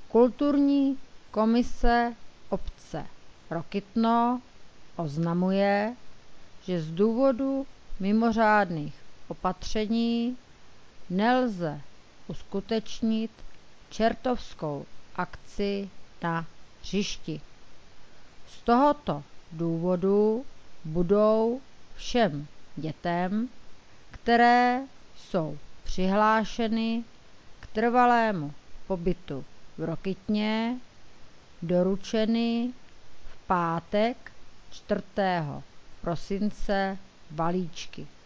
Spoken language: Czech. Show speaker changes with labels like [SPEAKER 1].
[SPEAKER 1] Kulturní komise obce Rokytno oznamuje, že z důvodu mimořádných opatření nelze uskutečnit čertovskou akci na hřišti. Z tohoto důvodu budou všem dětem, které jsou přihlášeny k trvalému pobytu v Rokytně, doručeny v pátek 4. prosince balíčky.